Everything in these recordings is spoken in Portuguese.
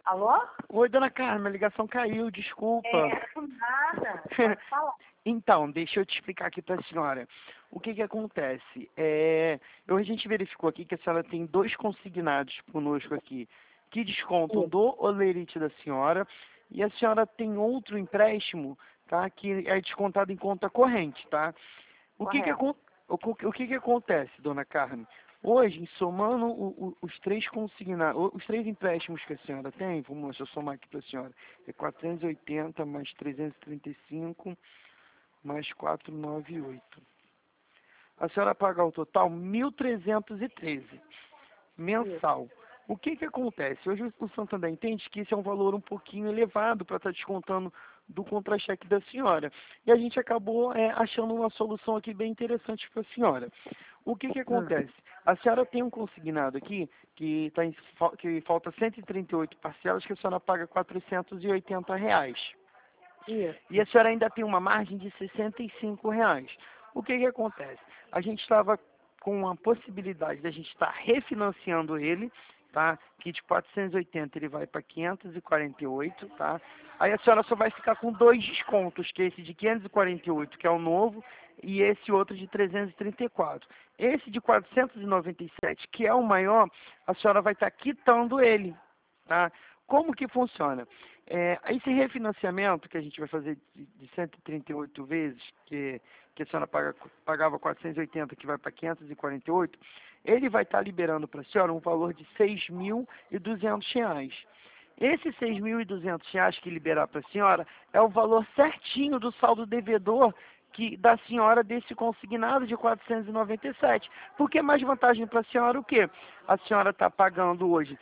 Alô? Oi, dona Carmen, a ligação caiu, desculpa. Nada. Pode falar. Então, deixa eu te explicar aqui para a senhora. O que acontece? A gente verificou aqui que a senhora tem 2 consignados conosco aqui, que descontam do holerite da senhora, e a senhora tem outro empréstimo, tá? Que é descontado em conta corrente, tá? O que acontece, dona Carmen? Hoje, somando os 3 consignados, os 3 empréstimos que a senhora tem, vamos, deixa eu somar aqui para a senhora, é 480 mais 335 mais 498. A senhora paga o total 1.313 mensal. O que acontece? Hoje o Santander entende que esse é um valor um pouquinho elevado para estar descontando do contra-cheque da senhora. E a gente acabou achando uma solução aqui bem interessante para a senhora. O que acontece? A senhora tem um consignado aqui que falta 138 parcelas que a senhora paga R$ 480. Isso. E a senhora ainda tem uma margem de R$ 65. O que acontece? A gente estava com a possibilidade de a gente estar refinanciando ele, tá? Que de 480 ele vai para 548, tá? Aí a senhora só vai ficar com 2 descontos, que é esse de 548, que é o novo, e esse outro de 334. Esse de 497, que é o maior, a senhora vai estar quitando ele, tá? Como que funciona? Esse refinanciamento que a gente vai fazer de 138 vezes, que a senhora pagava 480, que vai para 548, ele vai estar liberando para a senhora um valor de R$ 6.200. Esse R$ 6.200 que liberar para a senhora é o valor certinho do saldo devedor da senhora desse consignado de 497. Porque é mais vantagem para a senhora o quê? A senhora está pagando hoje,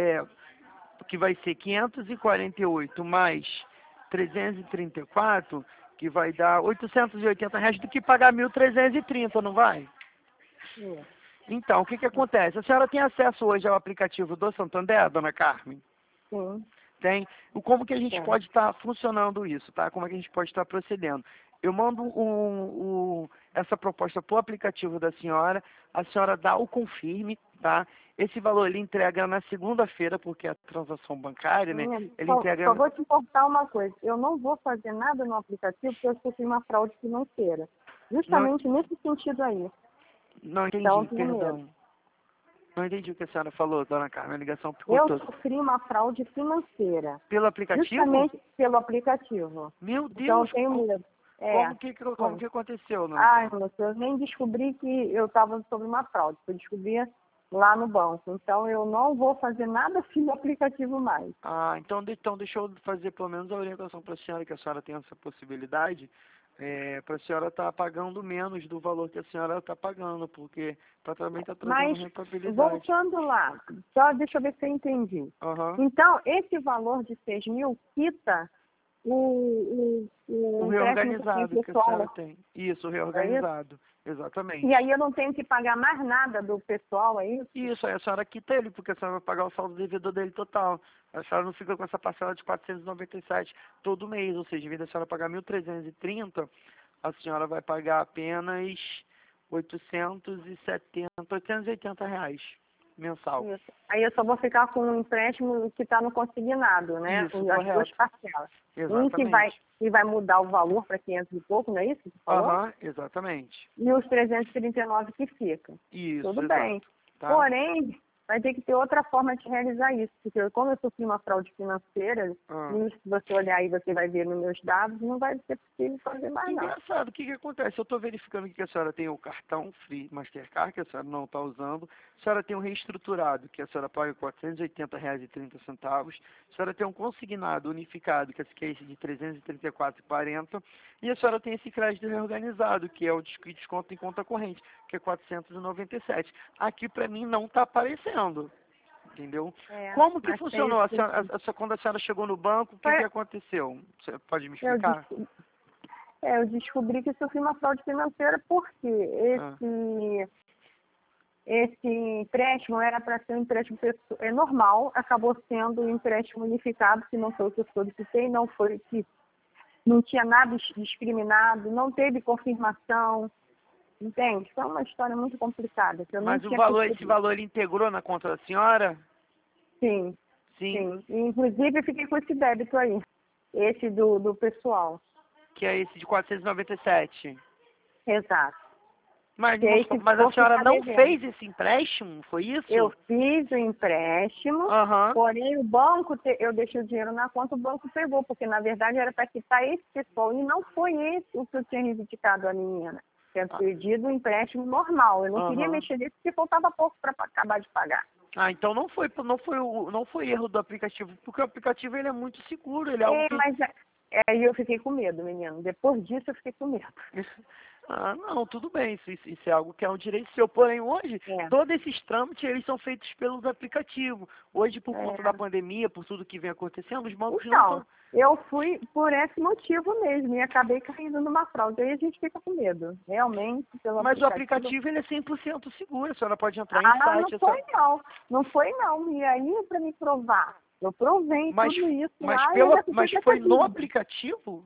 que vai ser 548 mais 334, que vai dar R$ 880 do que pagar 1.330, não vai? Então, o que acontece? A senhora tem acesso hoje ao aplicativo do Santander, dona Carmen? Sim. Tem. Como que a gente pode estar funcionando isso, tá? Como é que a gente pode estar procedendo? Eu mando essa proposta para o aplicativo da senhora, a senhora dá o confirme, tá? Esse valor ele entrega na segunda-feira, porque é a transação bancária, né? Ele entrega... Só vou te importar uma coisa. Eu não vou fazer nada no aplicativo porque eu sofri uma fraude financeira. Justamente nesse sentido aí. Não entendi, Então, perdão. Não entendi o que a senhora falou, dona Carmen, a ligação ficou toda. Eu sofri uma fraude financeira. Pelo aplicativo? Justamente pelo aplicativo. Meu Então, eu Deus! tenho medo. Como que aconteceu, não? Ai, moço, eu nem descobri que eu estava sobre uma fraude. Eu descobri lá no banco. Então, eu não vou fazer nada assim no aplicativo mais. Então deixa eu fazer pelo menos a orientação para a senhora, que a senhora tem essa possibilidade, para a senhora estar pagando menos do valor que a senhora está pagando, porque também está trazendo rentabilidade. Voltando lá, só deixa eu ver se eu entendi. Então, esse valor de 6 mil quita o reorganizado que a senhora tem. Isso, o reorganizado. Exatamente. E aí eu não tenho que pagar mais nada do pessoal, é isso? Isso, aí a senhora quita ele, porque a senhora vai pagar o saldo devedor dele total. A senhora não fica com essa parcela de 497 todo mês, ou seja, em vez da senhora pagar 1.330, a senhora vai pagar apenas 880 reais mensal. Isso. Aí eu só vou ficar com um empréstimo que está no consignado, né? Isso, as correto. 2 parcelas. Exatamente. Que vai mudar o valor para 500 e pouco, não é isso que você falou? Exatamente. E os 339 que ficam. Isso, Tudo exato. bem. Tá? Porém, vai ter que ter outra forma de realizar isso. Porque como eu sofri uma fraude financeira, e se você olhar aí, você vai ver nos meus dados, não vai ser possível fazer mais nada. Engraçado, o que acontece? Eu estou verificando aqui que a senhora tem o cartão Free Mastercard, que a senhora não está usando. A senhora tem um reestruturado, que a senhora paga R$ 480,30. A senhora tem um consignado unificado, que é esse de R$ 334,40. E a senhora tem esse crédito reorganizado, que é o desconto em conta corrente, que é R$ 497. Aqui, para mim, não está aparecendo. Entendeu? Como que funcionou? Quando a senhora chegou no banco, o que aconteceu? Você pode me explicar? Eu descobri que sofri uma fraude financeira porque esse empréstimo era para ser um empréstimo normal, acabou sendo um empréstimo unificado, que não foi o que eu solicitei, não tinha nada discriminado, não teve confirmação, entende? Foi uma história muito complicada. Mas esse valor ele integrou na conta da senhora? Sim. Sim. sim. Inclusive, eu fiquei com esse débito aí. Esse do pessoal. Que é esse de 497. Exato. Mas, Que é esse mas a vou senhora ficar não devendo. fez esse empréstimo? Foi Eu isso? fiz o empréstimo, Aham. porém o banco, eu deixei o dinheiro na conta, o banco pegou, porque na verdade era para quitar esse pessoal, e não foi esse o que eu tinha reivindicado a menina. Tinha pedido um empréstimo normal. Eu não queria Aham. mexer nesse porque faltava pouco para acabar de pagar. Ah, então não foi erro do aplicativo, porque o aplicativo ele é muito seguro, ele é algo É, que mas aí eu fiquei com medo, menino. Depois disso eu fiquei com medo. ah, não, tudo bem, isso é algo que é um direito seu. Porém, hoje, É, todos esses trâmites, eles são feitos pelos aplicativos. Hoje, por conta da é. pandemia, por tudo que vem acontecendo, os bancos não Então, estão... eu fui por esse motivo mesmo e acabei caindo numa fraude. Aí a gente fica com medo. Realmente, pelo Mas o aplicativo. aplicativo, ele é 100% seguro. A senhora pode entrar em Ah, não site, a foi senhora... não. Não foi não. E aí, para me provar, eu provei Mas, tudo isso lá e ainda fiquei mas com essa foi no dúvida. aplicativo?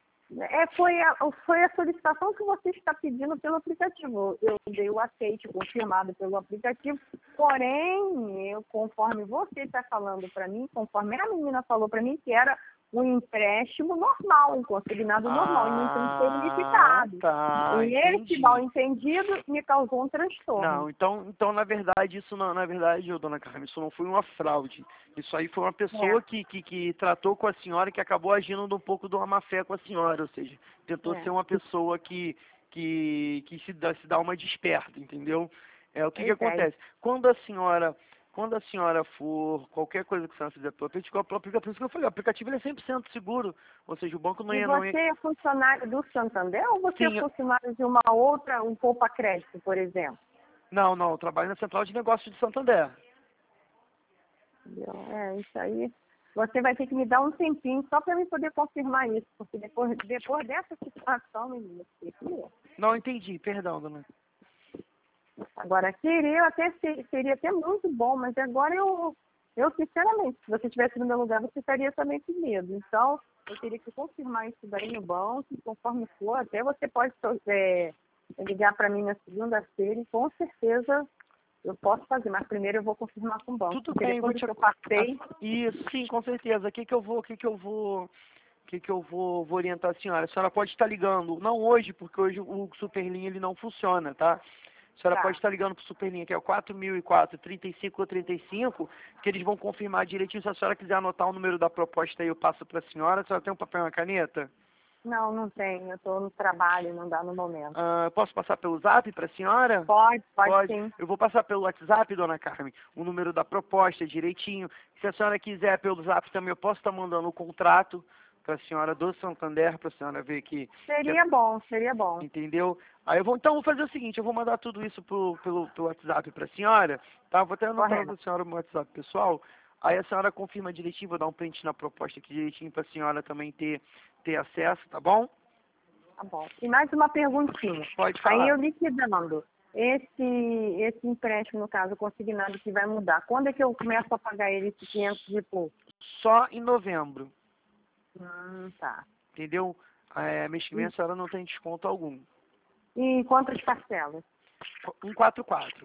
Foi a solicitação que você está pedindo pelo aplicativo. Eu dei o aceite confirmado pelo aplicativo, porém, conforme você está falando para mim, conforme a menina falou para mim, que era um empréstimo normal, um consignado normal, e não tem Ah, significado. tá, E esse mal entendi. entendido me causou um transtorno. Não, então na verdade, isso não, na verdade, ô, dona Carmen, isso não foi uma fraude. Isso aí foi uma pessoa É, que tratou com a senhora e que acabou agindo um pouco de uma má fé com a senhora, ou seja, tentou ser é. uma pessoa que se dá uma desperta, entendeu? É o que Pois é. acontece? Quando a senhora for, qualquer coisa que a senhora fizer pelo aplicativo, por isso que eu falei, o aplicativo ele é 100% seguro, ou seja, o banco E não ia, você é funcionário do Santander ou você é sim, funcionário de uma outra, um Poupa Crédito, por exemplo? não, eu trabalho na Central de Negócios de Santander. Entendeu? Isso aí. Você vai ter que me dar um tempinho só para eu poder confirmar isso, porque depois dessa situação, menina, eu fiquei com medo. Não entendi, perdão, dona. Agora, seria até muito bom, mas agora eu sinceramente, se você estivesse no meu lugar, você estaria também com medo. Então, eu teria que confirmar isso daí no banco, conforme for. Até você pode ligar para mim na segunda-feira e com certeza eu posso fazer, mas primeiro eu vou confirmar com o banco, Tudo porque bem, vou depois te... que eu passei, Isso, sim, com certeza. Vou orientar a senhora? A senhora pode estar ligando, não hoje, porque hoje o Superlinha ele não funciona, tá? A senhora pode tá, estar ligando para o Superlinha, que é o 4004 35 ou 35, que eles vão confirmar direitinho. Se a senhora quiser anotar o número da proposta aí, eu passo para a senhora. A senhora tem um papel e uma caneta? não tenho, eu estou no trabalho, não dá no momento. Ah, posso passar pelo Zap para a senhora? Pode Pode. sim, Eu vou passar pelo WhatsApp, dona Carmen, o número da proposta direitinho. Se a senhora quiser pelo Zap também, eu posso estar mandando o contrato para a senhora do Santander, para a senhora ver seria bom. entendeu? Aí então vou fazer o seguinte, eu vou mandar tudo isso pelo WhatsApp para a senhora, tá? Vou até anotar para Correto. a senhora no WhatsApp pessoal. Aí a senhora confirma direitinho, vou dar um print na proposta aqui direitinho para a senhora também ter acesso, tá bom? Tá bom. E mais uma perguntinha. Pode Aí falar. eu liquidando esse empréstimo, no caso, consignado que vai mudar, quando é que eu começo a pagar ele esse 500 e pouco? Só em novembro. Tá. Entendeu? Mês que vem a E, senhora não tem desconto algum. e quantas parcelas? 144.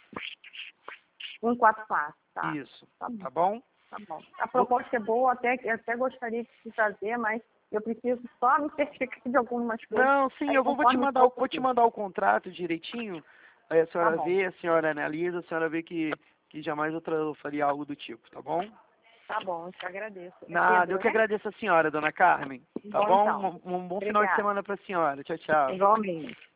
144, tá. Isso. Tá bom, Tá bom? tá bom. A Vou- proposta é boa, até gostaria de fazer, mas eu preciso só me certificar de algumas coisas. Não, sim, Aí vou te conforme mandar, for vou te possível. mandar o contrato direitinho. Aí a Tá senhora bom, vê, a senhora analisa, a senhora vê que jamais eu faria algo do tipo, tá bom? tá bom, eu te agradeço. É Nada, eu Pedro, que né? agradeço a senhora, dona Carmen. Tá Bom, bom? então. Um bom final de Obrigada. semana pra senhora. Tchau, tchau. Igualmente.